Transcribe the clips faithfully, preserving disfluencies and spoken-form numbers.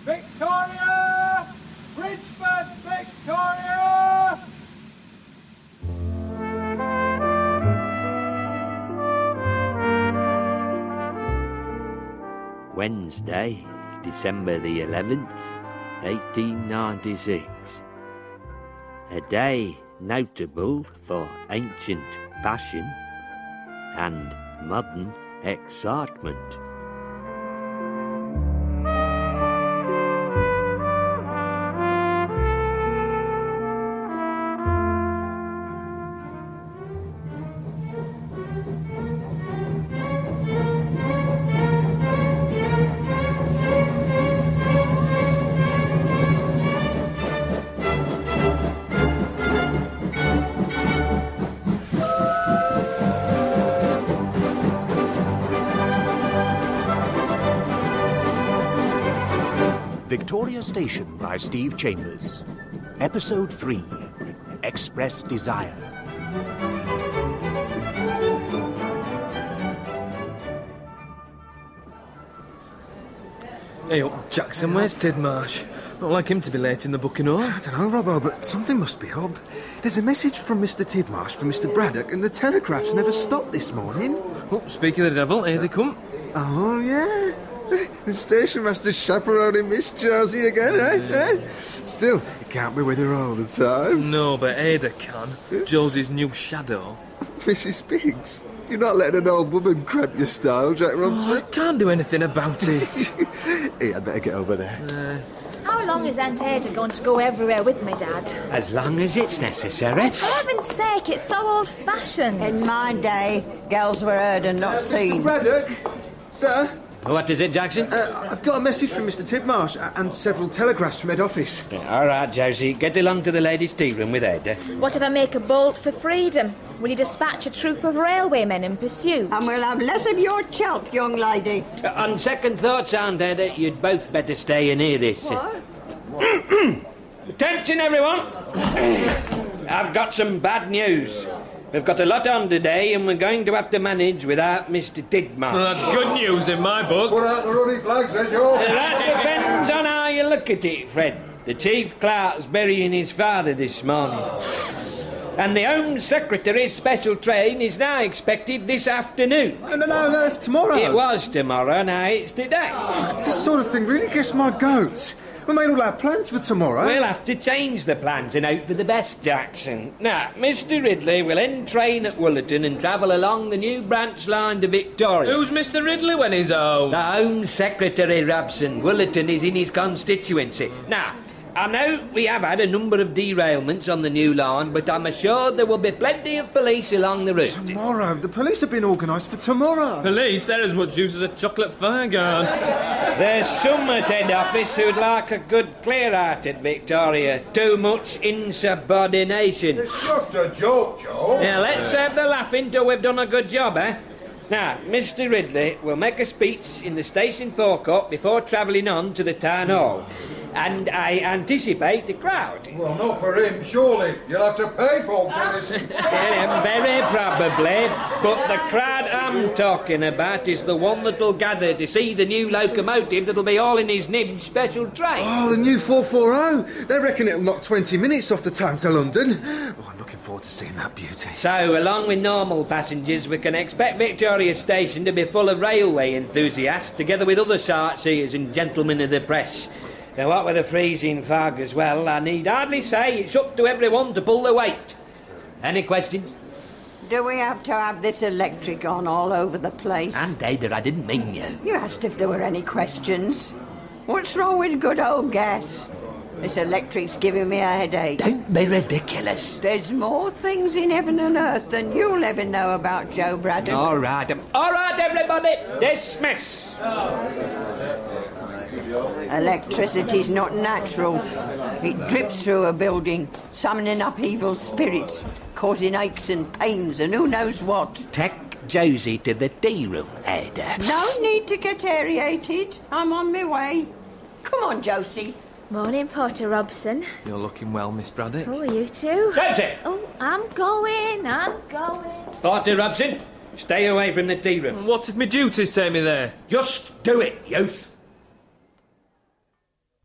Victoria! Bridgeford, Victoria! Wednesday, December the eleventh, eighteen ninety-six. A day notable for ancient passion and modern excitement. Victoria Station by Steve Chambers. Episode three, Express Desire. Hey up, Jackson, where's Tidmarsh? Not like him to be late in the booking hall. I don't know, Robbo, but something must be up. There's a message from Mister Tidmarsh for Mister Braddock, and the telegraph's never stopped this morning. Oh, speak of the devil, here they come. Oh, yeah. The station master's chaperoning Miss Josie again, eh? eh? Still, he can't be with her all the time. No, but Ada can. Josie's new shadow. Missus Biggs, you're not letting an old woman cramp your style, Jack Robson. Oh, I can't do anything about it. Hey, I'd better get over there. Uh, How long is Aunt Ada going to go everywhere with me, Dad? As long as it's necessary. For heaven's sake, it's so old-fashioned. In my day, girls were heard and not Uh, seen. Mister Braddock, sir, What is it, Jackson? uh, I've got a message from Mister Tidmarsh uh, and several telegraphs from head office. Yeah, all right, Josie, get along to the ladies' tea room with Ada. What if I make a bolt for freedom? Will you dispatch a troop of railwaymen in pursuit? And we'll have less of your chelp, young lady. Uh, on second thoughts, Aunt Ada, you'd both better stay and hear this. What? Attention, everyone! I've got some bad news. We've got a lot on today, and we're going to have to manage without Mister Tidmarsh. well, that's good news in my book. Put out the running flags, eh, Joe? That depends on how you look at it, Fred. The chief clerk's burying his father this morning. And the Home Secretary's special train is now expected this afternoon. No, no, no, that's tomorrow. It was tomorrow, now it's today. This sort of thing really gets my goat. We made all our plans for tomorrow. We'll have to change the plans and hope for the best, Jackson. Now, Mister Ridley will end train at Woolerton and travel along the new branch line to Victoria. Who's Mister Ridley when he's home? The Home Secretary, Robson. Woolerton is in his constituency. Now, I know we have had a number of derailments on the new line, but I'm assured there will be plenty of police along the route. Tomorrow? The police have been organised for tomorrow. Police, they're as much use as a chocolate fire guard. There's some at head office who'd like a good clear out at Victoria. Too much insubordination. It's just a joke, Joe. Now, let's have the laughing till we've done a good job, eh? Now, Mister Ridley will make a speech in the station forecourt before travelling on to the town hall. And I anticipate a crowd. Well, not for him, surely. You'll have to pay for this. Well, very probably. But the crowd I'm talking about is the one that'll gather to see the new locomotive that'll be all in his Nibs special train. Oh, the new four forty. They reckon it'll knock twenty minutes off the time to London. Oh, I'm looking forward to seeing that beauty. So, along with normal passengers, we can expect Victoria Station to be full of railway enthusiasts, together with other sightseers and gentlemen of the press. Now, what with the freezing fog as well, I need hardly say it's up to everyone to pull the weight. Any questions? Do we have to have this electric on all over the place? Aunt Ada, I didn't mean you. You asked if there were any questions. What's wrong with good old gas? This electric's giving me a headache. Don't be ridiculous. There's more things in heaven and earth than you'll ever know about Joe Braddock. All right, um, all right, everybody, dismiss. Electricity's not natural. It drips through a building, summoning up evil spirits, causing aches and pains and who knows what. Take Josie to the tea room, Ada. No need to get aerated. I'm on my way. Come on, Josie. Morning, Porter Robson. You're looking well, Miss Braddock. Oh, are you too? Josie! Oh, I'm going, I'm going. Porter Robson, stay away from the tea room. What if my duties take me there? Just do it, youth.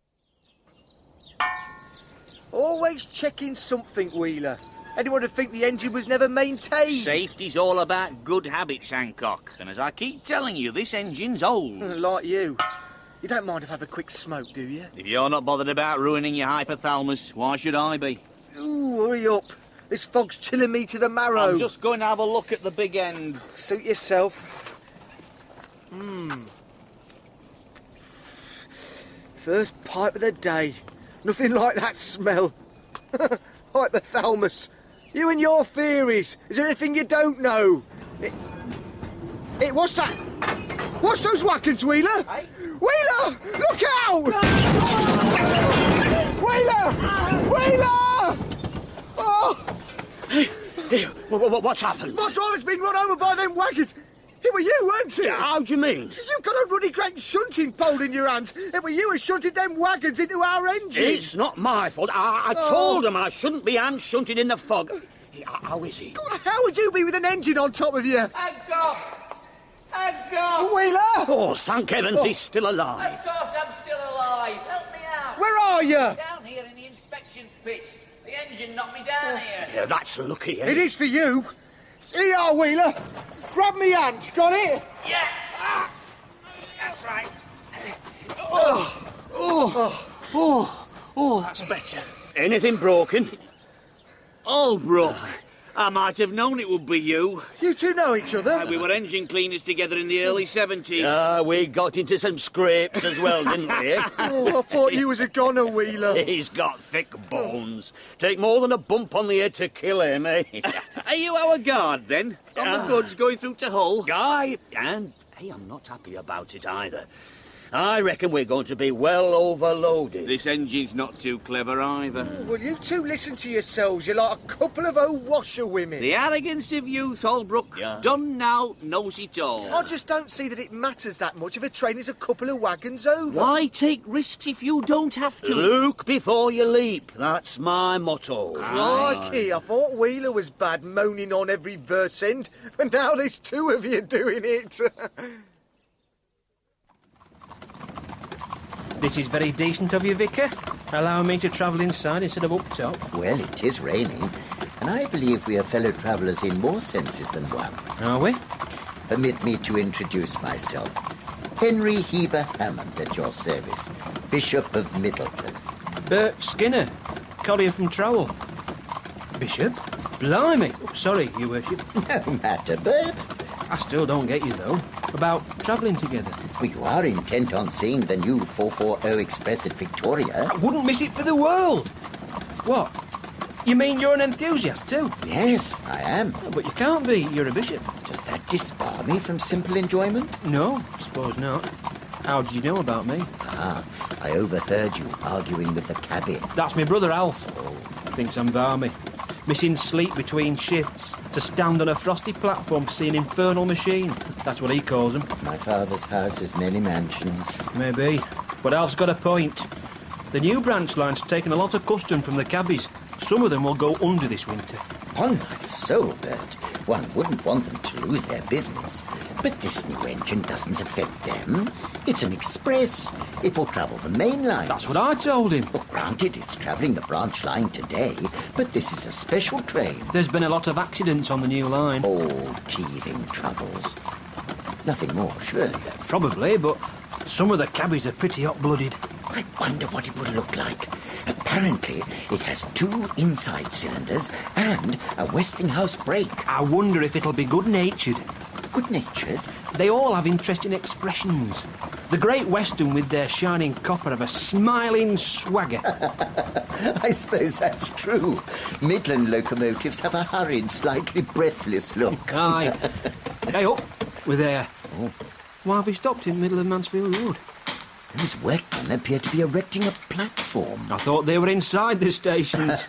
Always checking something, Wheeler. Anyone would think the engine was never maintained. Safety's all about good habits, Hancock. And as I keep telling you, this engine's old. Like you. You don't mind if I have a quick smoke, do you? If you're not bothered about ruining your hypothalamus, why should I be? Ooh, hurry up. This fog's chilling me to the marrow. I'm just going to have a look at the big end. Suit yourself. Hmm. First pipe of the day. Nothing like that smell. Hypothalamus. You and your theories. Is there anything you don't know? It, it, what's that? What's those whackings, Wheeler? Hey? Wheeler! Look out! Wheeler! Wheeler! Oh! Hey, hey, what's happened? My driver's been run over by them wagons. It were you, weren't it? Yeah, how do you mean? You've got a ruddy great shunting pole in your hands. It were you who shunted them wagons into our engine. It's not my fault. I, I oh. told him I shouldn't be hand shunting in the fog. How is he? God, how would you be with an engine on top of you? Hancock! Hancock! Wheeler! Oh, thank heavens oh. he's still alive. Of course I'm still alive. Help me out. Where are you? Down here in the inspection pit. The engine knocked me down here. Yeah, that's lucky, eh? It is for you. Here you are, Wheeler. Grab me hand. Got it? Yeah. Ah. That's right. Oh. Oh. Oh. Oh, that's better. Anything broken? All broke. I might have known it would be you. You two know each other? Uh, we were engine cleaners together in the early seventies. Ah, uh, we got into some scrapes as well, didn't we? Eh? Oh, I thought you was a goner, Wheeler. He's got thick bones. Take more than a bump on the head to kill him, eh? Are you our guard, then? On uh, the goods going through to Hull? Guy, and hey, I'm not happy about it either. I reckon we're going to be well overloaded. This engine's not too clever either. Well, you two listen to yourselves. You're like a couple of old washerwomen. The arrogance of youth, Holbrook. Yeah. Done now, knows it all. I just don't see that it matters that much if a train is a couple of wagons over. Why take risks if you don't have to? Look before you leap. That's my motto. Crikey, I thought Wheeler was bad, moaning on every verse end, but now there's two of you doing it. This is very decent of you, Vicar. Allowing me to travel inside instead of up top. Well, it is raining, and I believe we are fellow travellers in more senses than one. Are we? Permit me to introduce myself. Henry Heber Hammond at your service, Bishop of Middleton. Bert Skinner, collier from Trowell. Bishop? Blimey. Oh, sorry, Your Worship. No matter, Bert. I still don't get you, though, about travelling together. Well, you are intent on seeing the new four forty Express at Victoria. I wouldn't miss it for the world. What? You mean you're an enthusiast, too? Yes, I am. No, but you can't be. You're a bishop. Does that disbar me from simple enjoyment? No, I suppose not. How did you know about me? Ah, I overheard you arguing with the cabby. That's my brother Alf. Oh. Thinks I'm balmy. Missing sleep between shifts to stand on a frosty platform to see an infernal machine. That's what he calls them. My father's house has many mansions. Maybe. But Alf's got a point. The new branch line's taken a lot of custom from the cabbies. Some of them will go under this winter. On my soul, Bert. One wouldn't want them to lose their business. But this new engine doesn't affect them. It's an express. It will travel the main line. That's what I told him. Well, granted, it's travelling the branch line today, but this is a special train. There's been a lot of accidents on the new line. All teething troubles. Nothing more, surely. Probably, but some of the cabbies are pretty hot-blooded. I wonder what it would look like. Apparently, it has two inside cylinders and a Westinghouse brake. I wonder if it'll be good-natured. Good-natured? They all have interesting expressions. The Great Western with their shining copper have a smiling swagger. I suppose that's true. Midland locomotives have a hurried, slightly breathless look. Aye. Hey, up. We're there. Oh. Why have we stopped in the middle of Mansfield Road? Those workmen appear to be erecting a platform. I thought they were inside the stations.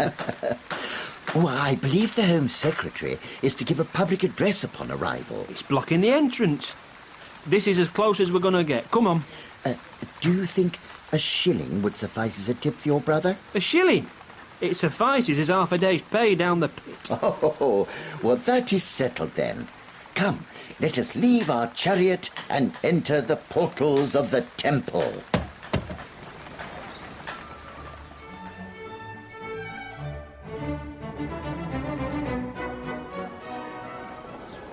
Oh, I believe the Home Secretary is to give a public address upon arrival. It's blocking the entrance. This is as close as we're going to get. Come on. Uh, do you think a shilling would suffice as a tip for your brother? A shilling? It suffices as half a day's pay down the pit. Oh, well, that is settled then. Come, let us leave our chariot and enter the portals of the temple.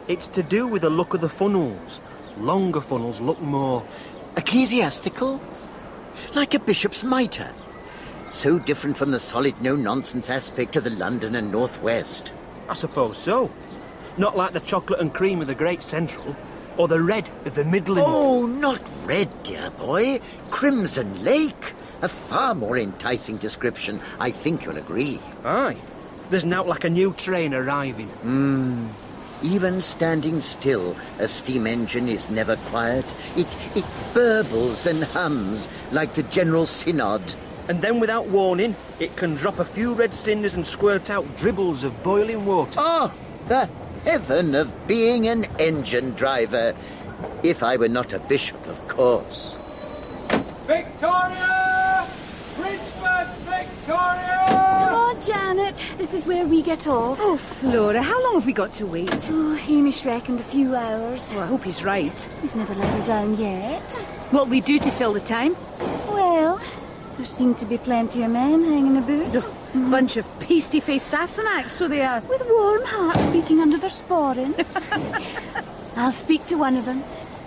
It's to do with the look of the funnels. Longer funnels look more... ecclesiastical? Like a bishop's mitre. So different from the solid no-nonsense aspect of the London and North West. I suppose so. Not like the chocolate and cream of the Great Central, or the red of the Midland. Oh, not red, dear boy. Crimson Lake. A far more enticing description, I think you'll agree. Aye. There's now like a new train arriving. Hmm. Even standing still, a steam engine is never quiet. It, it burbles and hums like the General Synod. And then, without warning, it can drop a few red cinders and squirt out dribbles of boiling water. Oh, the heaven of being an engine driver. If I were not a bishop, of course. Victoria! Bridgeford, Victoria! Come on, Janet. This is where we get off. Oh, Flora, how long have we got to wait? Oh, Hamish reckoned a few hours. Well, I hope he's right. He's never let her down yet. What'll we do to fill the time? Well, there seem to be plenty of men hanging about. Mm. Bunch of pasty-faced Sassenachs, so they are. With warm hearts beating under their sporrans. I'll speak to one of them.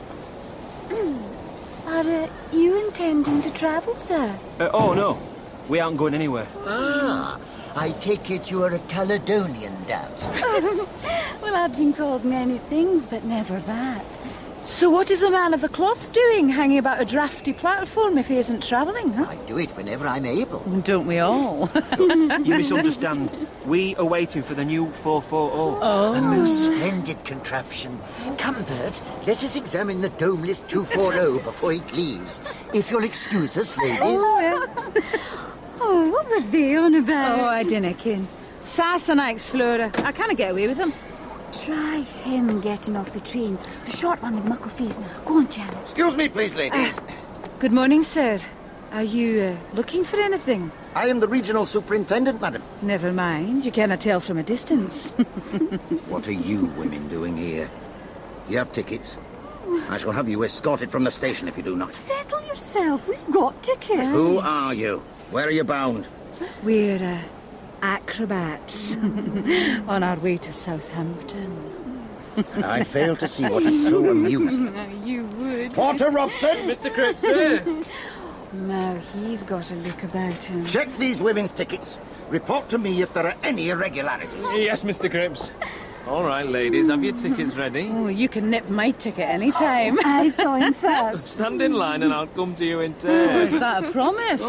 Are uh, you intending to travel, sir? Uh, oh, no. We aren't going anywhere. Ah, I take it you are a Caledonian dance. Well, I've been called many things, but never that. So what is a man of the cloth doing, hanging about a drafty platform if he isn't travelling, huh? I do it whenever I'm able. Don't we all? You misunderstand. We are waiting for the new four forty. Oh. A most splendid contraption. Come, Bert, let us examine the domeless two forty before it leaves. If you'll excuse us, ladies. Oh, oh, what were they on about? Oh, I dinna ken. Sassenachs, Flora. I can't get away with them. Try him getting off the train. The short one with the muckle face. Go on, Janet. Excuse me, please, ladies. Uh, good morning, sir. Are you uh, looking for anything? I am the regional superintendent, madam. Never mind. You cannot tell from a distance. What are you women doing here? You have tickets. I shall have you escorted from the station if you do not. Settle yourself. We've got tickets. Who are you? Where are you bound? We're uh, acrobats on our way to Southampton. I fail to see what is so amusing. You would. Porter Robson! Mister Cripps, sir. Now he's got a look about him. Check these women's tickets. Report to me if there are any irregularities. Yes, Mister Cripps. All right, ladies, have your tickets ready? Oh, you can nip my ticket any time. I saw him first. Stand in line and I'll come to you in turn. Oh, is that a promise?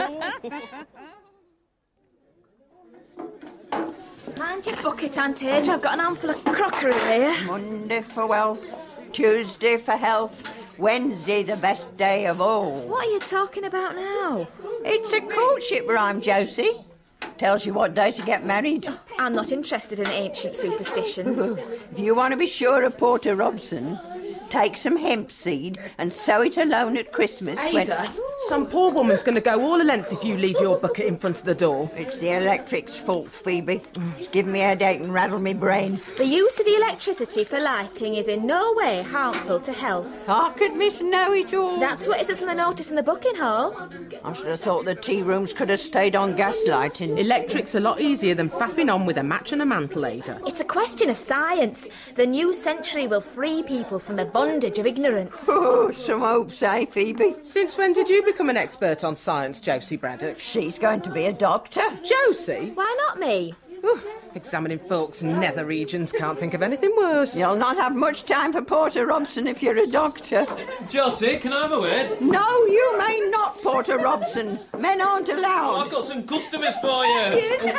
Mind your bucket, Aunt Ada. I've got an armful of crockery here. Monday for wealth, Tuesday for health, Wednesday the best day of all. What are you talking about now? It's a courtship rhyme, Josie. Tells you what day to get married. I'm not interested in ancient superstitions. If you want to be sure of Porter Robson, take some hemp seed and sow it alone at Christmas. Ada, when... some poor woman's going to go all a length if you leave your bucket in front of the door. It's the electric's fault, Phoebe. It's giving me a headache and rattled me brain. The use of the electricity for lighting is in no way harmful to health. How could Miss know it all? That's what it says in the notice in the booking hall. I should have thought the tea rooms could have stayed on gas lighting. Electric's a lot easier than faffing on with a match and a mantle, Ada. It's a question of science. The new century will free people from the bondage of ignorance. Oh, some hopes, eh, Phoebe? Since when did you become an expert on science, Josie Braddock? She's going to be a doctor. Josie? Why not me? Ooh, examining folks' nether regions, can't think of anything worse. You'll not have much time for Porter Robson if you're a doctor. Josie, can I have a word? No, you may not, Porter Robson. Men aren't allowed. I've got some customers for you. You can.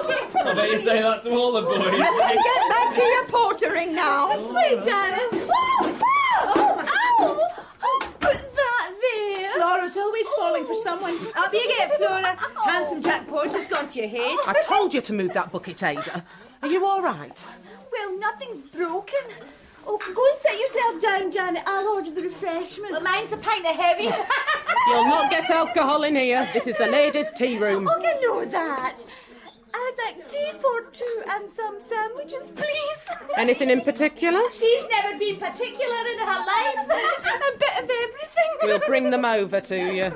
I bet you say that to all the boys. You can get back to your portering now. Sweet Janet. Oh, oh, ow! Oh, put that there. Flora's always falling for someone. Up you get, Flora. Handsome Jack Porter's gone to your head. I told you to move that bucket, Ada. Are you all right? Well, nothing's broken. Oh, go and sit yourself down, Janet. I'll order the refreshment. Well, mine's a pint of heavy. You'll not get alcohol in here. This is the ladies' tea room. Oh, you know that. I'd like tea for two and some sandwiches, please. Anything in particular? She's never been particular in her life. A bit of everything. We'll bring them over to you.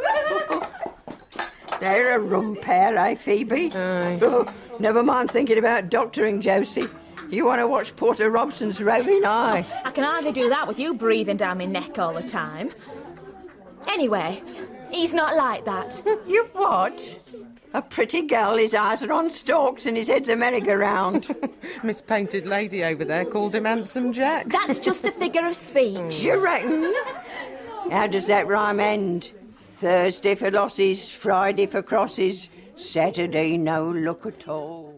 They're a rum pair, eh, Phoebe? Aye. Oh, never mind thinking about doctoring, Josie. You want to watch Porter Robson's roving eye? I can hardly do that with you breathing down my neck all the time. Anyway, he's not like that. You what? A pretty girl, his eyes are on stalks and his head's a merry-go-round. Miss Painted Lady over there called him Handsome Jack. That's just a figure of speech. You reckon? How does that rhyme end? Thursday for losses, Friday for crosses, Saturday no look at all.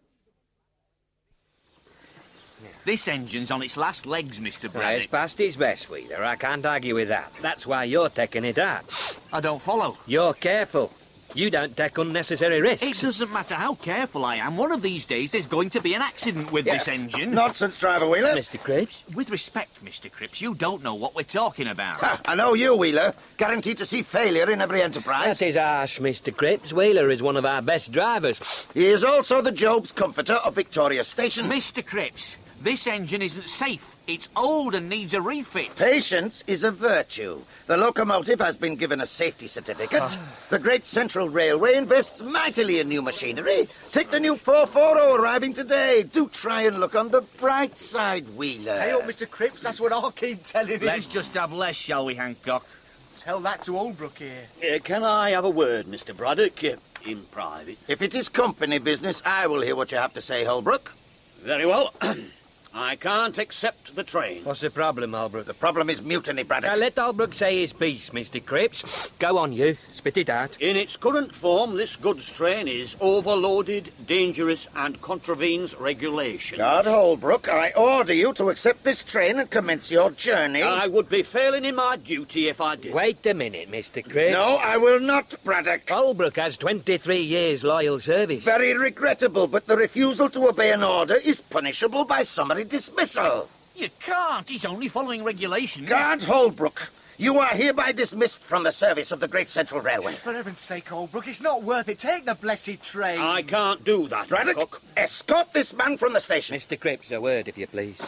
This engine's on its last legs, Mister Well, Braddock. it's past its best, Wheeler. I can't argue with that. That's why you're taking it out. I don't follow. You're careful. You don't take unnecessary risks. It doesn't matter how careful I am. One of these days there's going to be an accident with Yeah. this engine. Nonsense, Driver Wheeler. Mister Cripps? With respect, Mister Cripps, you don't know what we're talking about. Ha, I know you, Wheeler. Guaranteed to see failure in every enterprise. That is harsh, Mister Cripps. Wheeler is one of our best drivers. He is also the Job's Comforter of Victoria Station. Mister Cripps, this engine isn't safe. It's old and needs a refit. Patience is a virtue. The locomotive has been given a safety certificate. The Great Central Railway invests mightily in new machinery. Take the new four forty arriving today. Do try and look on the bright side, Wheeler. Hey up, Mister Cripps, that's what I'll keep telling him. Let's just have less, shall we, Hancock? Tell that to Oldbrook here. Uh, can I have a word, Mister Braddock, uh, in private? If it is company business, I will hear what you have to say, Holbrook. Very well. I can't accept the train. What's the problem, Albrook? The problem is mutiny, Braddock. Now, let Albrook say his piece, Mister Cripps. Go on, you. Spit it out. In its current form, this goods train is overloaded, dangerous, and contravenes regulations. Lord Holbrook, I order you to accept this train and commence your journey. I would be failing in my duty if I did. Wait a minute, Mister Cripps. No, I will not, Braddock. Holbrook has twenty-three years loyal service. Very regrettable, but the refusal to obey an order is punishable by summary dismissal. You can't. He's only following regulations. Guard Holbrook, you are hereby dismissed from the service of the Great Central Railway. For heaven's sake, Oldbrook, it's not worth it. Take the blessed train. I can't do that, Braddock, Hancock. escort this man from the station. Mister Cripps, a word, if you please.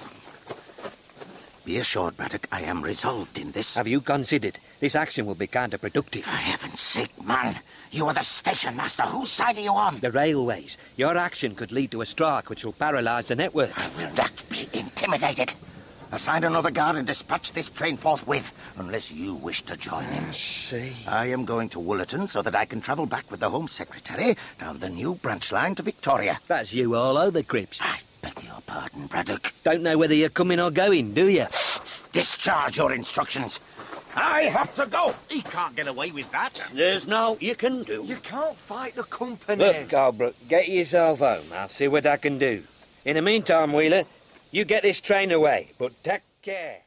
Be assured, Braddock, I am resolved in this. Have you considered this action will be counterproductive? For heaven's sake, man. You are the station master. Whose side are you on? The railways. Your action could lead to a strike which will paralyse the network. I will not be intimidated. Assign another guard and dispatch this train forthwith, unless you wish to join him. See. I am going to Woolerton so that I can travel back with the Home Secretary down the new branch line to Victoria. That's you all over, Cripps. I beg your pardon, Braddock. Don't know whether you're coming or going, do you? Discharge your instructions. I have to go. He can't get away with that. There's no you can do. You can't fight the company. Look, Albrook, get yourself home. I'll see what I can do. In the meantime, Wheeler, you get this train away, but take care.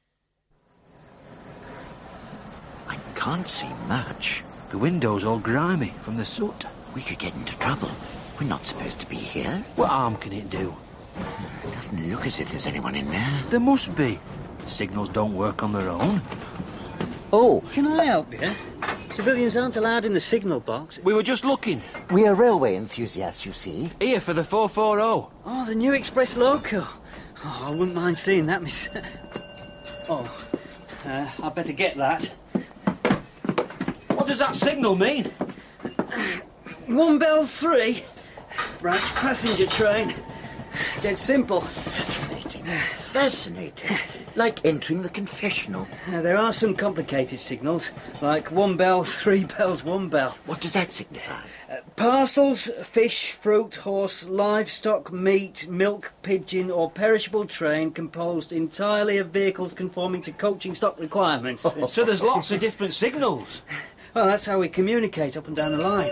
I can't see much. The window's all grimy from the soot. We could get into trouble. We're not supposed to be here. What harm can it do? It doesn't look as if there's anyone in there. There must be. Signals don't work on their own. Oh, can I help you? Civilians aren't allowed in the signal box. We were just looking. We are railway enthusiasts, you see. Here for the four forty. Oh, the new express loco. Oh, I wouldn't mind seeing that, miss... Oh, uh, I'd better get that. What does that signal mean? One bell three. Branch passenger train. Dead simple. Fascinating. Fascinating. Like entering the confessional. Uh, there are some complicated signals, like one bell, three bells, one bell. What does that signify? Uh, parcels, fish, fruit, horse, livestock, meat, milk, pigeon or perishable train composed entirely of vehicles conforming to coaching stock requirements. So there's lots of different signals. Well, that's how we communicate up and down the line.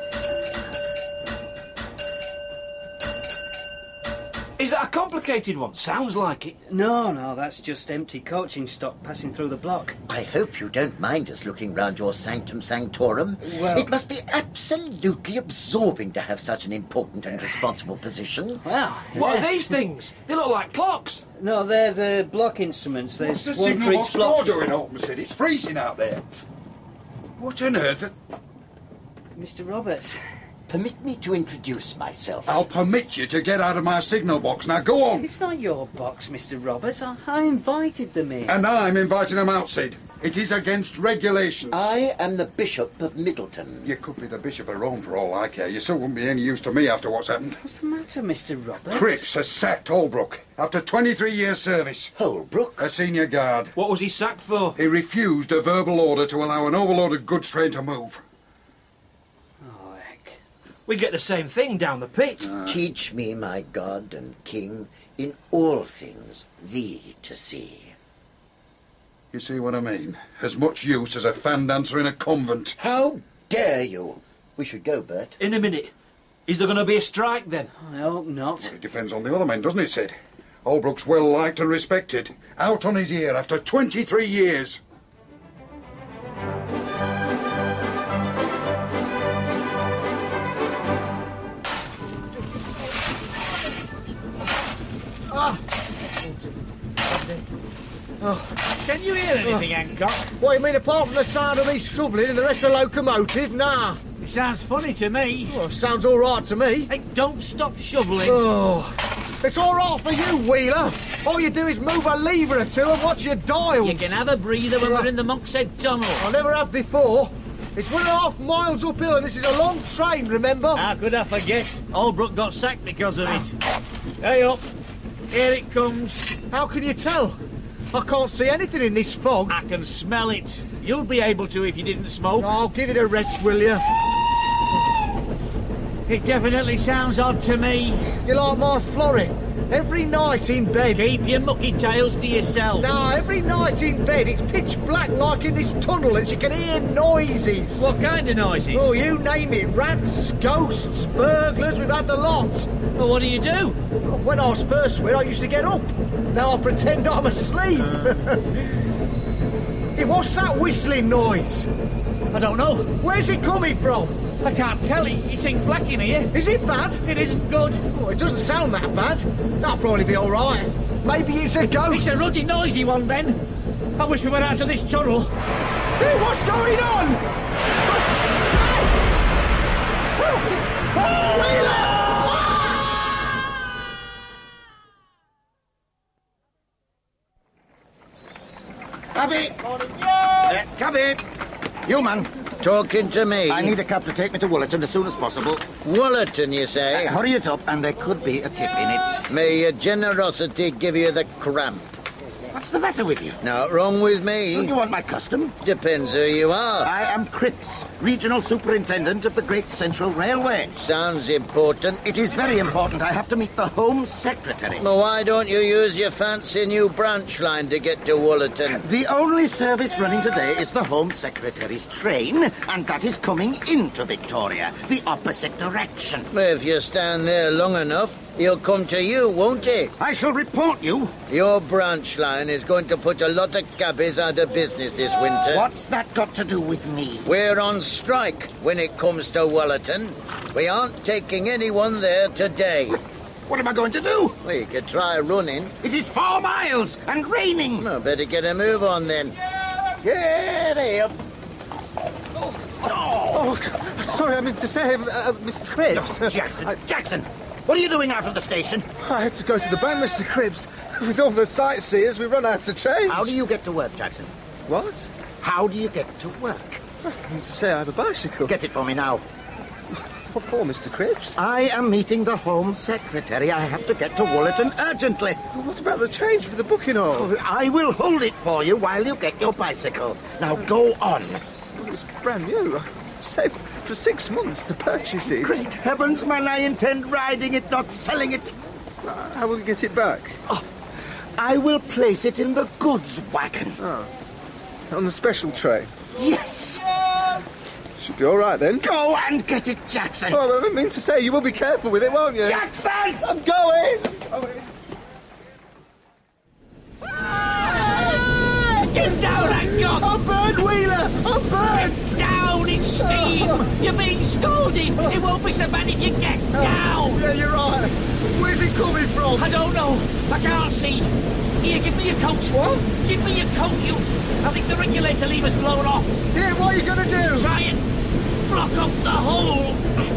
Is that a complicated one? Sounds like it. No, no, that's just empty coaching stock passing through the block. I hope you don't mind us looking round your sanctum sanctorum. Well- It must be absolutely absorbing to have such an important and responsible position. Well, What yes. are these things? They look like clocks. No, they're the block instruments. There's What's the one signal for each box block. door doing, Alton? It's freezing out there. What on earth? Mister Roberts. Permit me to introduce myself. I'll permit you to get out of my signal box. Now go on. It's not your box, Mister Roberts. I, I invited them in. And I'm inviting them out, Sid. It is against regulations. I am the Bishop of Middleton. You could be the Bishop of Rome for all I care. You still wouldn't be any use to me after what's happened. What's the matter, Mister Roberts? Cripps has sacked Holbrook after twenty-three years' service. Holbrook? A senior guard. What was he sacked for? He refused a verbal order to allow an overloaded goods train to move. Oh, heck. We get the same thing down the pit. Uh, Teach me, my God and King, in all things thee to see. You see what I mean? As much use as a fan dancer in a convent. How dare you? We should go, Bert. In a minute. Is there going to be a strike, then? I hope not. Well, it depends on the other men, doesn't it, Sid? Holbrook's well liked and respected. Out on his ear after twenty-three years. Ah! Oh. Can you hear anything, oh. Hancock? What, you mean apart from the sound of me shoveling and the rest of the locomotive? Nah. It sounds funny to me. Well, sounds all right to me. Hey, don't stop shoveling. Oh. It's all right for you, Wheeler. All you do is move a lever or two and watch your dials. You can have a breather when we're in the Monk's Head Tunnel. I never have before. It's one and a half miles uphill and this is a long train, remember? How could I forget? Holbrook got sacked because of it. Hey up. Here it comes. How can you tell? I can't see anything in this fog. I can smell it. You'd be able to if you didn't smoke. I'll give it a rest, will you? It definitely sounds odd to me. You like my Florrie? Every night in bed. Keep your mucky tails to yourself. No, every night in bed it's pitch black like in this tunnel and she can hear noises. What kind of noises? Oh, you name it. Rats, ghosts, burglars, we've had the lot. Well, what do you do? When I was first here, I used to get up. Now I pretend I'm asleep. Hey, what's that whistling noise? I don't know. Where's it coming from? I can't tell. It's in black in here. Is it bad? It isn't good. Oh, it doesn't sound that bad. That'll probably be all right. Maybe it's a ghost. It's a ruddy, noisy one, then. I wish we went out to this tunnel. Hey, what's going on? Oh, Wheeler! Cabby! Uh, Cabby! You, man. Talking to me? I need a cab to take me to Woollerton as soon as possible. Wollerton, you say? Uh, hurry it up, and there could be a tip in it. May your generosity give you the cramp. What's the matter with you? Not wrong with me. Don't you want my custom? Depends who you are. I am Cripps, Regional Superintendent of the Great Central Railway. Sounds important. It is very important. I have to meet the Home Secretary. Well, why don't you use your fancy new branch line to get to Woollerton? The only service running today is the Home Secretary's train, and that is coming into Victoria, the opposite direction. Well, if you stand there long enough, he'll come to you, won't he? I shall report you. Your branch line is going to put a lot of cabbies out of business this winter. What's that got to do with me? We're on strike when it comes to Woollerton. We aren't taking anyone there today. What am I going to do? Well, you could try running. It is four miles and raining. Well, better get a move on then. Get up. Oh, oh, sorry, I meant to say, uh, Mister Cripps. No, Jackson, I... Jackson, what are you doing out of the station? I had to go to the bank, Mister Cripps. With all the sightseers, we run out of change. How do you get to work, Jackson? What? How do you get to work? I mean to say I have a bicycle. Get it for me now. What for, Mister Cripps? I am meeting the Home Secretary. I have to get to Woollerton urgently. Well, what about the change for the booking hall? Oh, I will hold it for you while you get your bicycle. Now go on. Well, it's brand new. I saved for six months to purchase it. Great heavens, man, I intend riding it, not selling it. Uh, how will you get it back? Oh, I will place it in the goods wagon. Oh. On the special train? Yes. Should be all right, then. Go and get it, Jackson. Oh, I mean to say, you will be careful with it, won't you? Jackson! I'm going! I'm going. Get down, Hancock! I'm burned, Wheeler! I'm burned! Get down, it's steam! You're being scalded! It won't be so bad if you get down! Yeah, you're right. Where's it coming from? I don't know. I can't see. Here, give me your coat. What? Give me your coat, you... I think the regulator lever's blown off. Yeah, what are you going to do? Try and block up the hole.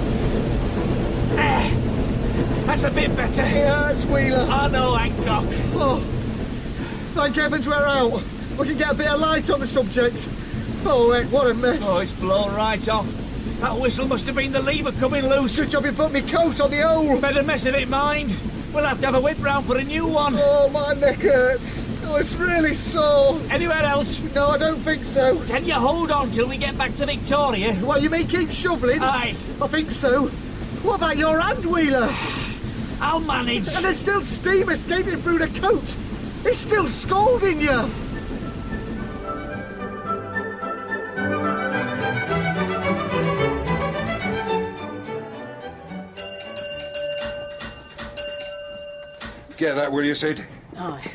There. That's a bit better. It hurts, Wheeler. I know, Hancock. Oh, thank heavens we're out. we can get a bit of light on the subject. Oh, heck, what a mess. Oh, it's blown right off. That whistle must have been the lever coming loose. Good job you put me coat on the hole. Better mess of it, mind. We'll have to have a whip round for a new one. Oh, my neck hurts. Oh, it's really sore. Anywhere else? No, I don't think so. Can you hold on till we get back to Victoria? What, you mean keep shoveling? Aye. I think so. What about your hand, Wheeler? I'll manage. And there's still steam escaping through the coat. It's still scalding you. Get that, will you, Sid? Aye.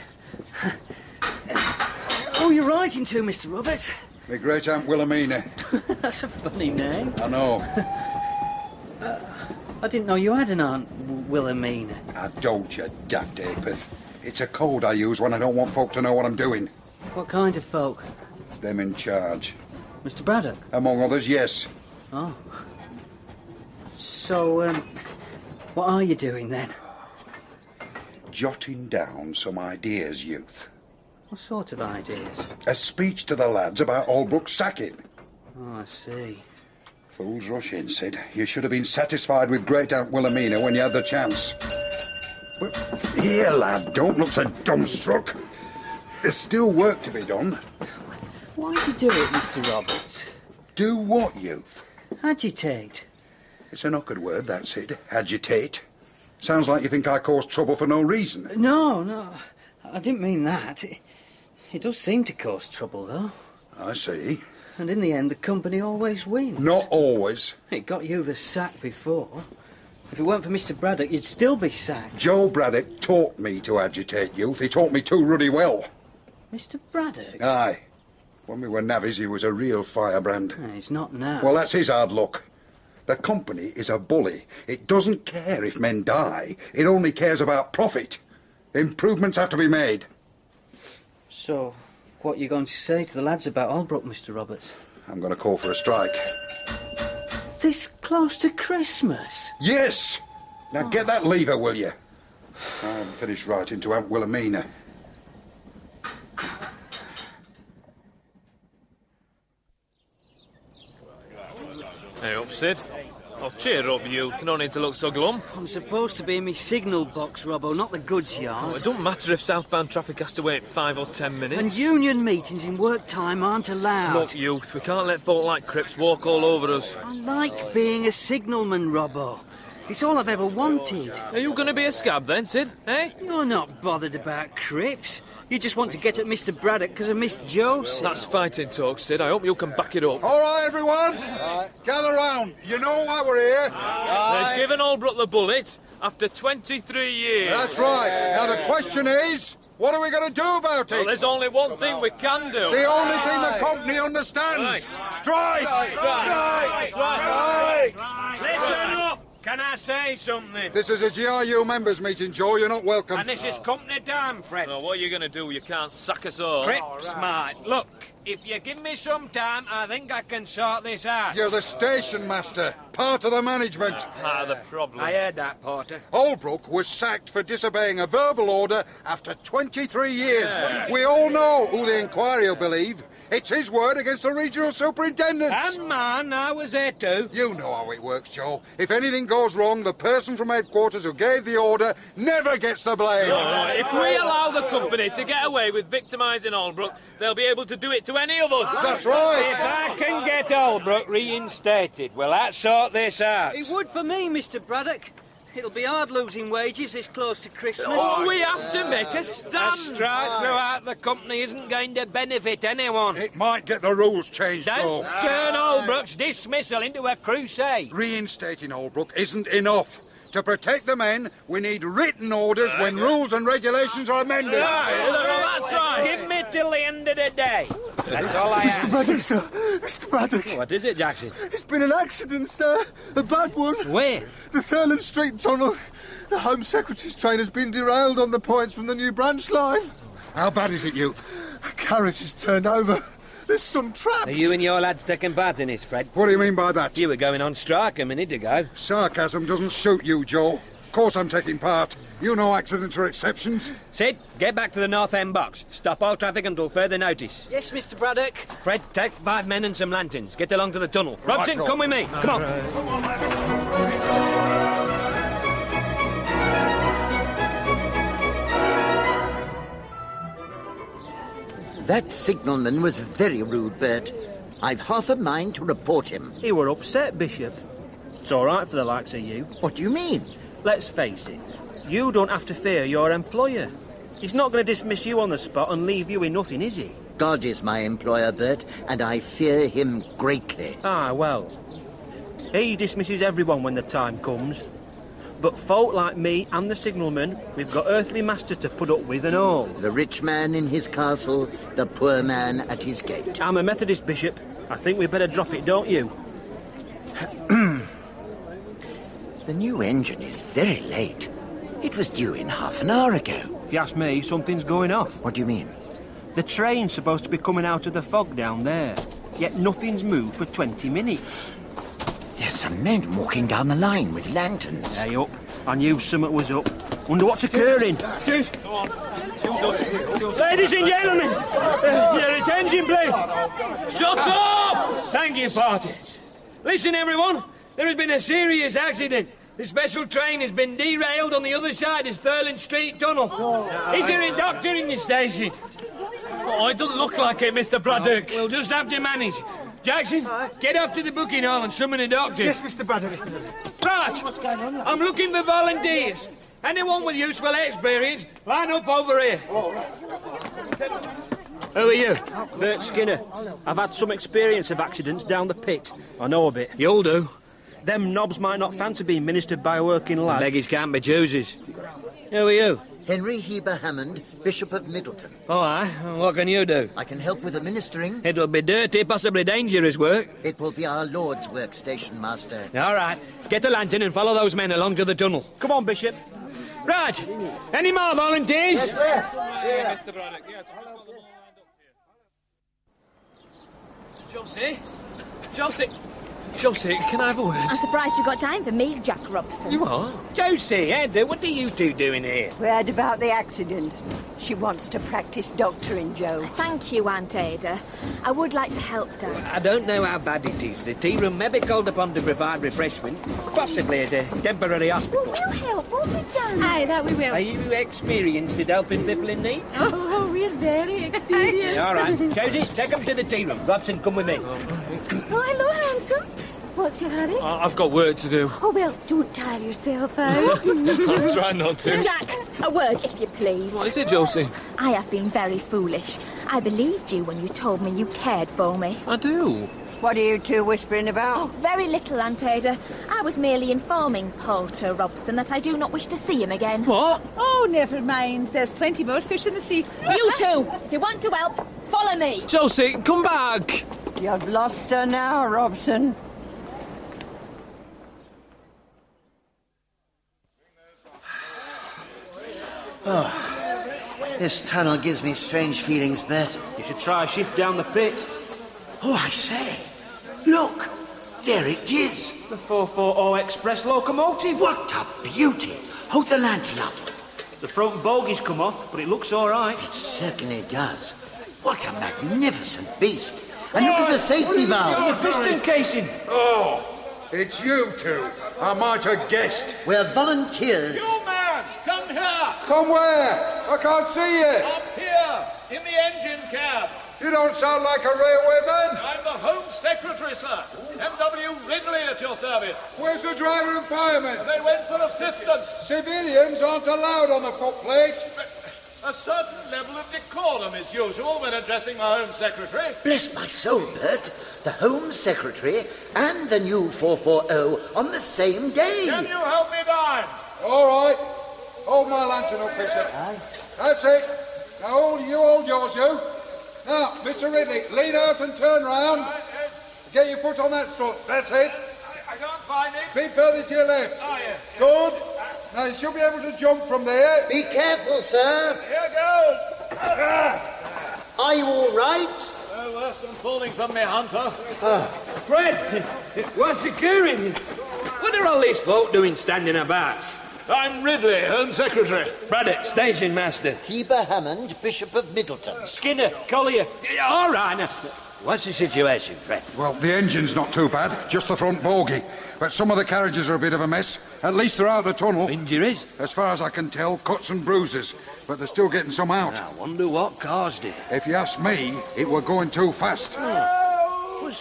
Oh, you're writing to, Mister Roberts? My great-aunt Wilhelmina. That's a funny name. I know. Uh, I didn't know you had an aunt, W- Wilhelmina. I don't, you daft apeth. It's a code I use when I don't want folk to know what I'm doing. What kind of folk? Them in charge. Mister Braddock? Among others, yes. Oh. So, um, what are you doing then? Jotting down some ideas, youth. What sort of ideas? A speech to the lads about Albrook's sacking. Oh, I see. Fools rush in, Sid. You should have been satisfied with great-aunt Wilhelmina when you had the chance. Well, here, lad, don't look so dumbstruck. There's still work to be done. Why do you do it, Mister Roberts? Do what, youth? Agitate. It's an awkward word, that, Sid. Agitate. Sounds like you think I caused trouble for no reason. No, no. I didn't mean that. It, it does seem to cause trouble, though. I see. And in the end, the company always wins. Not always. It got you the sack before. If it weren't for Mister Braddock, you'd still be sacked. Joe Braddock taught me to agitate, youth. He taught me too ruddy well. Mister Braddock? Aye. When we were navvies, he was a real firebrand. No, he's not now. Well, that's his hard luck. The company is a bully. It doesn't care if men die. It only cares about profit. Improvements have to be made. So, what are you going to say to the lads about Albrook, Mister Roberts? I'm going to call for a strike. This close to Christmas? Yes! Now get that lever, will you? I haven't finished writing to Aunt Wilhelmina. Hey up, Sid. Oh, cheer up, youth. No need to look so glum. I'm supposed to be in my signal box, Robbo, not the goods yard. Oh, it don't matter if southbound traffic has to wait five or ten minutes. And union meetings in work time aren't allowed. Look, youth, we can't let folk like Cripps walk all over us. I like being a signalman, Robbo. It's all I've ever wanted. Are you going to be a scab then, Sid? Eh? You're not bothered about Cripps. You just want to get at Mister Braddock because of Miss Joseph. That's fighting talk, Sid. I hope you can back it up. All right, everyone. Right. Gather round. You know why we're here. They've given Albrook the bullet after twenty-three years. That's right. Now, the question is, what are we going to do about it? Well, there's only one thing we can do. The only thing the company understands. Right. Strike! Strike! Strike! Strike! Strike! Listen up! Can I say something? This is a G R U members' meeting, Joe. You're not welcome. And this is company dime, Fred. Well, what are you going to do? You can't sack us all. Cripps, right. Mate. Look, if you give me some time, I think I can sort this out. You're the station master, part of the management. Part of the problem. I heard that, Porter. Albrook was sacked for disobeying a verbal order after twenty-three years. Yeah. We all know who the inquiry will believe. It's his word against the regional superintendent. And man, I was there too. You know how it works, Joe. If anything goes wrong, the person from headquarters who gave the order never gets the blame. Oh, if we allow the company to get away with victimising Albrook, they'll be able to do it to any of us. That's right. If I can get Albrook reinstated, will that sort this out? It would for me, Mister Braddock. It'll be hard losing wages this close to Christmas. Oh, we have to make a stand. A strike throughout the company isn't going to benefit anyone. It might get the rules changed, Don't Joe. turn Albrook's dismissal into a crusade. Reinstating Albrook isn't enough. To protect the men, we need written orders when rules and regulations are amended. Right, that's right. Give me till the end of the day. That's all I Mister have. Braddock, sir. Mister Braddock. What is it, Jackson? It's been an accident, sir. A bad one. Where? The Thurland Street tunnel. The Home Secretary's train has been derailed on the points from the new branch line. How bad is it, youth? A carriage is turned over. There's some trapped. Are you and your lads taking part in this, Fred? What do you mean by that? You were going on strike a minute ago. Sarcasm doesn't suit you, Joe. course I'm taking part. You know accidents are exceptions. Sid, get back to the North End box. Stop all traffic until further notice. Yes, Mister Braddock. Fred, take five men and some lanterns. Get along to the tunnel. Right, Robson, Rob. come with me. Come on. That signalman was very rude, Bert. I've half a mind to report him. He were upset, Bishop. It's all right for the likes of you. What do you mean? Let's face it, you don't have to fear your employer. He's not going to dismiss you on the spot and leave you with nothing, is he? God is my employer, Bert, and I fear him greatly. Ah, well. He dismisses everyone when the time comes. But folk like me and the signalman, we've got earthly masters to put up with and all. The rich man in his castle, the poor man at his gate. I'm a Methodist, Bishop. I think we better drop it, don't you? The new engine is very late. It was due in half an hour ago. If you ask me, something's going off. What do you mean? The train's supposed to be coming out of the fog down there, yet nothing's moved for twenty minutes. There's some men walking down the line with lanterns. Hey, up. I knew something was up. Wonder what's occurring. Excuse. Ladies and gentlemen, uh, your attention, please. Shut up! Thank you, party. Listen, everyone. There has been a serious accident. The special train has been derailed on the other side of Thurland Street Tunnel. Is there a doctor in the station? Oh, it doesn't look like it, Mister Braddock. We'll just have to manage. Jackson, get off to the booking hall and summon a doctor. Yes, Mister Braddock. Right. What's going on? I'm looking for volunteers. Anyone with useful experience, line up over here. Who are you? Bert Skinner. I've had some experience of accidents down the pit. I know a bit. You'll do. Them knobs might not fancy being ministered by a working lad. Beggars can't be choosers. Who are you? Henry Heber Hammond, Bishop of Middleton. Oh, aye. What can you do? I can help with the ministering. It'll be dirty, possibly dangerous work. It will be our Lord's work, Station Master. All right. Get a lantern and follow those men along to the tunnel. Come on, Bishop. Right. Any more volunteers? Yes, yeah, Mister Braddock, yes, I've just got them all lined up here. Josie? Josie? Josie, can I have a word? I'm surprised you've got time for me, Jack Robson. You are? Josie, Ed, what are you two doing here? We heard about the accident. She wants to practice doctoring, Joe. Thank you, Aunt Ada. I would like to help, Dad. I don't know how bad it is. The tea room may be called upon to provide refreshment, possibly as a temporary hospital. Well, we'll help, won't we, John? Aye, that we will. Are you experienced at helping people in need? Oh, we're very experienced. All right. Josie, take them to the tea room. Robson, come with me. Oh, hello, handsome. What's your hurry? Uh, I've got work to do. Oh, well, don't tire yourself out. I'll try not to. Jack, a word, if you please. What is it, Josie? I have been very foolish. I believed you when you told me you cared for me. I do. What are you two whispering about? Oh, very little, Aunt Ada. I was merely informing Poulter Robson that I do not wish to see him again. What? Oh, never mind. There's plenty more fish in the sea. You two, if you want to help, follow me. Josie, come back. You've lost her now, Robson. Oh, this tunnel gives me strange feelings, Bert. You should try a shift down the pit. Oh, I say. Look, there it is. The four forty Express locomotive. What a beauty. Hold the lantern up. The front bogey's come off, but it looks all right. It certainly does. What a magnificent beast. And look at the safety valve. The piston casing. Oh, it's you two. I might have guessed. We're volunteers. You man, come here. Come where? I can't see you. Up here, in the engine cab. You don't sound like a railwayman. I'm the Home Secretary, sir. M W Ridley at your service. Where's the driver and fireman? They went for assistance. Civilians aren't allowed on the footplate. A certain level of decorum is usual when addressing my Home Secretary. Bless my soul, Bert. The Home Secretary and the new four forty on the same day. Can you help me down? All right. Hold my lantern up, Bishop. That's it. Now hold you, hold yours, you. Now, Mister Ridley, lean out and turn round. Right, yes. Get your foot on that strut. That's it. I, I can't find it. Bit further to your left. Oh, yes. Good. Now, you should be able to jump from there. Be careful, sir. Here goes. Ah. Are you all right? No worse than falling from me, Hunter. Fred, what's occurring? What are all these folk doing standing about? I'm Ridley, Home Secretary. Braddock, Station Master. Heber Hammond, Bishop of Middleton. Skinner, Collier. Yeah, all right, now. What's the situation, Fred? Well, the engine's not too bad, just the front bogie. But some of the carriages are a bit of a mess. At least they're out of the tunnel. Injuries? As far as I can tell, cuts and bruises. But they're still getting some out. I wonder what caused it. If you ask me, it were going too fast. Oh. Was...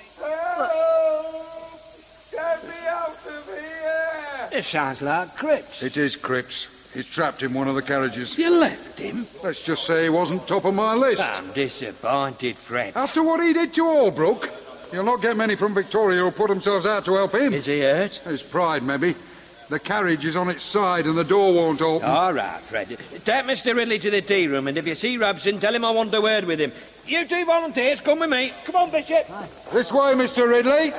Get me out of here! It sounds like Cripps. It is Cripps. He's trapped in one of the carriages. You left him? Let's just say he wasn't top of my list. I'm disappointed, Fred. After what he did to Albrook, you'll not get many from Victoria who'll put themselves out to help him. Is he hurt? His pride, maybe. The carriage is on its side and the door won't open. All right, Fred. Take Mister Ridley to the tea room, and if you see Robson, tell him I want a word with him. You two volunteers, come with me. Come on, Bishop. This way, Mister Ridley.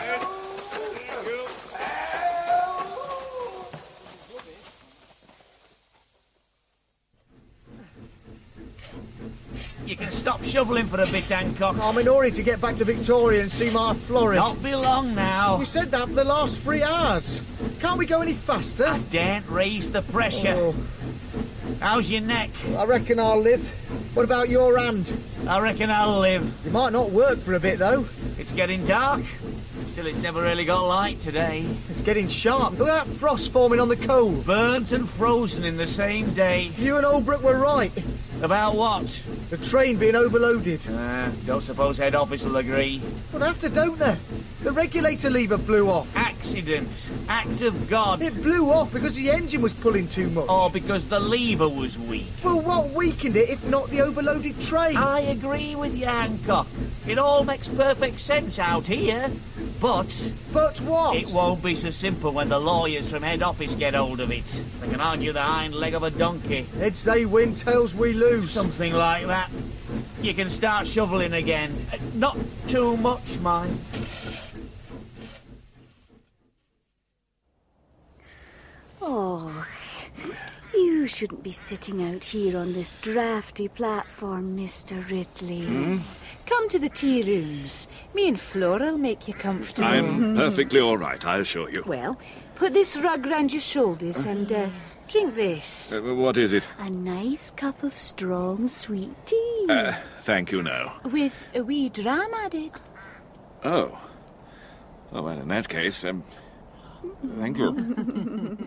You can stop shoveling for a bit, Hancock. I'm in a hurry to get back to Victoria and see my florist. Not be long now. You said that for the last three hours. Can't we go any faster? I daren't raise the pressure. Oh. How's your neck? I reckon I'll live. What about your hand? I reckon I'll live. You might not work for a bit, though. It's getting dark. Still, it's never really got light today. It's getting sharp. Look at that frost forming on the coal. Burnt and frozen in the same day. You and Albrook were right. About what? The train being overloaded. Uh, don't suppose head office will agree. Well, they have to, don't they? The regulator lever blew off. Accident. Act of God. It blew off because the engine was pulling too much. Or because the lever was weak. Well, what weakened it if not the overloaded train? I agree with you, Hancock. It all makes perfect sense out here. But... But what? It won't be so simple when the lawyers from head office get hold of it. They can argue the hind leg of a donkey. Heads they win, tails we lose. Something like that. You can start shoveling again. Uh, not too much, mind. Oh, you shouldn't be sitting out here on this drafty platform, Mister Ridley. Hmm? Come to the tea rooms. Me and Flora'll make you comfortable. I'm perfectly all right, I assure you. Well, put this rug round your shoulders and uh, drink this. Uh, what is it? A nice cup of strong, sweet tea. Uh, thank you, no. With a wee dram added. Oh. Oh, well, in that case, um, thank you.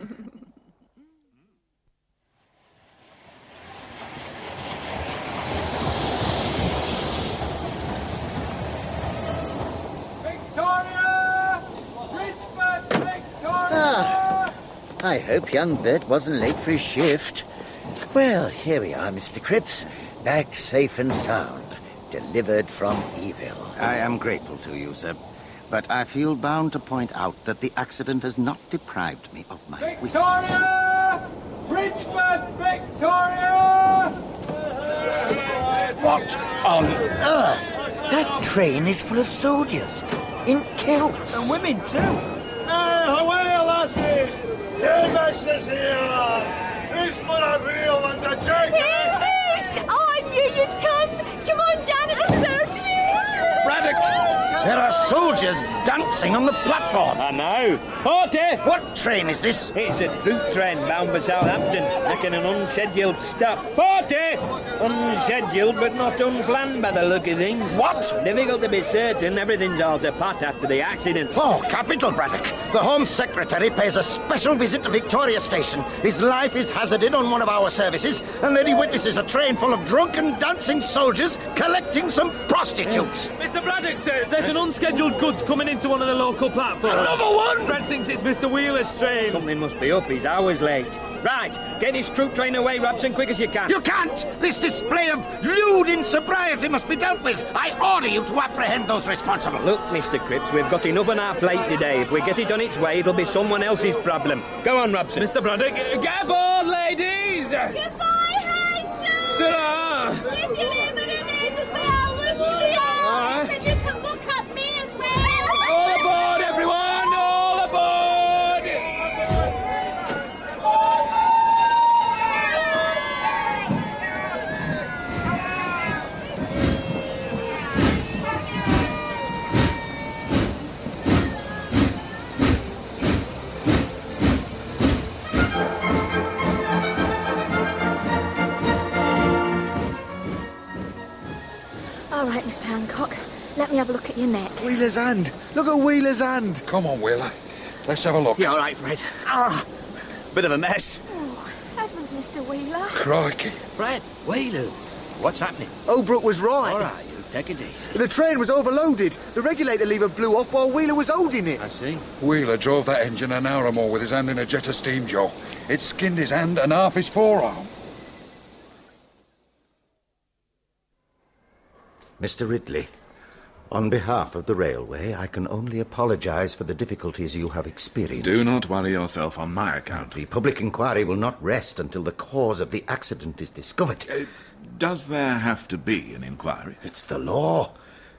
Ah, I hope young Bert wasn't late for his shift. Well, here we are, Mister Cripps. Back safe and sound. Delivered from evil. I am grateful to you, sir. But I feel bound to point out that the accident has not deprived me of my Victoria! Bridgman, Victoria! What on earth? That train is full of soldiers. In kilts. And women, too. Hey, away, lasses! Your message here! This for a real and a jerk! Yes! I knew you'd come! Come on, Janet, this is our train! Braddock! There are soldiers dancing on the platform! I know. Porter! What train is this? It's a troop train bound for Southampton, making an unscheduled stop. Porter! Unscheduled, but not unplanned by the look of things. What? Difficult to be certain. Everything's all to pot after the accident. Oh, capital, Braddock. The Home Secretary pays a special visit to Victoria Station. His life is hazarded on one of our services, and then he witnesses a train full of drunken, dancing soldiers collecting some prostitutes. Mister Braddock, sir, there's an unscheduled goods coming into one of the local platforms. Another one? Fred thinks it's Mister Wheeler's train. Something must be up. He's hours late. Right, get this troop train away, Robson, quick as you can. You can't! This display of lewd insobriety must be dealt with. I order you to apprehend those responsible. Look, Mister Cripps, we've got enough on our plate today. If we get it on its way, it'll be someone else's problem. Go on, Robson. Mister Braddock, get aboard, ladies! Goodbye, Hazel! Ta-ra! If you're ever in Isabel, look me up! And you can look at me as well! All aboard, everyone! All aboard! Mister Hancock. Let me have a look at your neck. Wheeler's hand. Look at Wheeler's hand. Come on, Wheeler. Let's have a look. You all right, Fred? Ah, bit of a mess. Oh, heavens, Mister Wheeler. Crikey. Fred, Wheeler, what's happening? Holbrook was right. All right, you take it easy. The train was overloaded. The regulator lever blew off while Wheeler was holding it. I see. Wheeler drove that engine an hour or more with his hand in a jet of steam, Joe. It skinned his hand and half his forearm. Mister Ridley, on behalf of the railway, I can only apologise for the difficulties you have experienced. Do not worry yourself on my account. The public inquiry will not rest until the cause of the accident is discovered. Uh, does there have to be an inquiry? It's the law.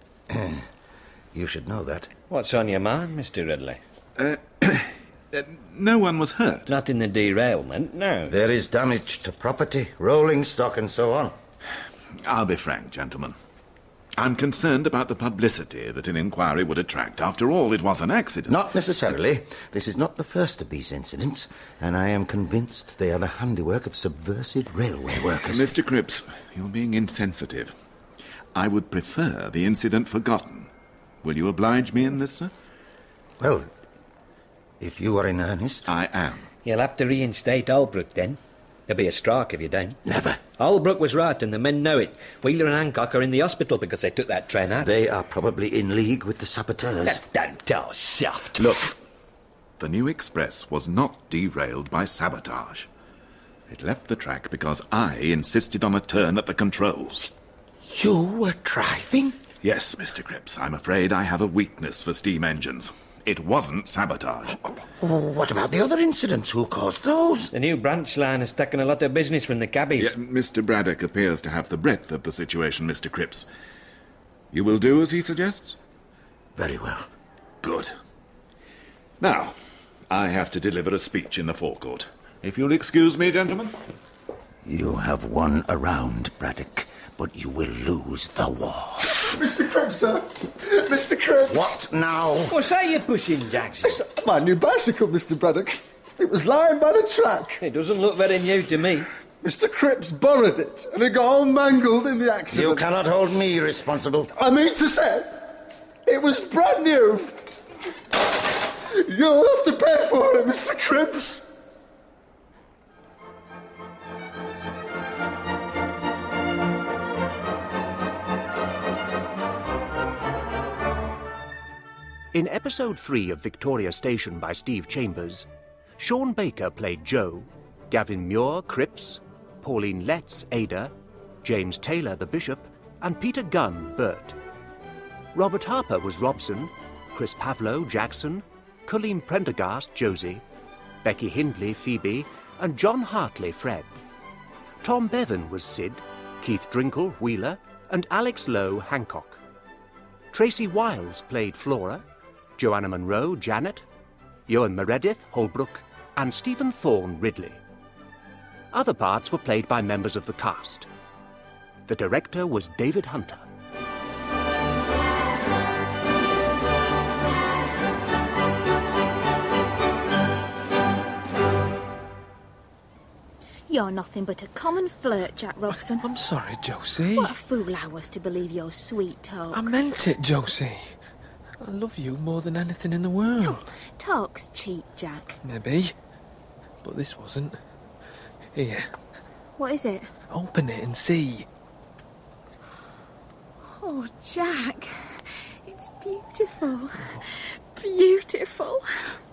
You should know that. What's on your mind, Mister Ridley? Uh, uh, no one was hurt. Not in the derailment, no. There is damage to property, rolling stock and so on. I'll be frank, gentlemen. I'm concerned about the publicity that an inquiry would attract. After all, it was an accident. Not necessarily. This is not the first of these incidents, and I am convinced they are the handiwork of subversive railway workers. Mister Cripps, you're being insensitive. I would prefer the incident forgotten. Will you oblige me in this, sir? Well, if you are in earnest... I am. You'll have to reinstate Holbrook, then. There'll be a strike if you don't. Never. Holbrook was right, and the men know it. Wheeler and Hancock are in the hospital because they took that train out. They are probably in league with the saboteurs. Don't talk soft. Look, the new express was not derailed by sabotage. It left the track because I insisted on a turn at the controls. You were driving? Yes, Mister Cripps. I'm afraid I have a weakness for steam engines. It wasn't sabotage. What about the other incidents? Who caused those? The new branch line has taken a lot of business from the cabbies. Yeah, Mister Braddock appears to have the breadth of the situation, Mister Cripps. You will do as he suggests? Very well. Good. Now, I have to deliver a speech in the forecourt. If you'll excuse me, gentlemen. You have won a round, Braddock, but you will lose the war. Mister Cripps, sir. Mister Cripps. What now? What's that you're pushing, Jackson? It's my new bicycle, Mister Braddock. It was lying by the track. It doesn't look very new to me. Mister Cripps borrowed it, and it got all mangled in the accident. You cannot hold me responsible. I mean to say, it was brand new. You'll have to pay for it, Mister Cripps. In episode three of Victoria Station by Steve Chambers, Sean Baker played Joe, Gavin Muir, Cripps, Pauline Letts, Ada, James Taylor, the Bishop, and Peter Gunn, Bert. Robert Harper was Robson, Chris Pavlo, Jackson, Colleen Prendergast, Josie, Becky Hindley, Phoebe, and John Hartley, Fred. Tom Bevan was Sid, Keith Drinkle, Wheeler, and Alex Lowe, Hancock. Tracy Wiles played Flora, Joanna Monroe, Janet, Ewan Meredith, Holbrook, and Stephen Thorne, Ridley. Other parts were played by members of the cast. The director was David Hunter. You're nothing but a common flirt, Jack Robson. I'm sorry, Josie. What a fool I was to believe your sweet talk. I meant it, Josie. I love you more than anything in the world. Oh, talk's cheap, Jack. Maybe. But this wasn't. Here. What is it? Open it and see. Oh, Jack. It's beautiful. Beautiful.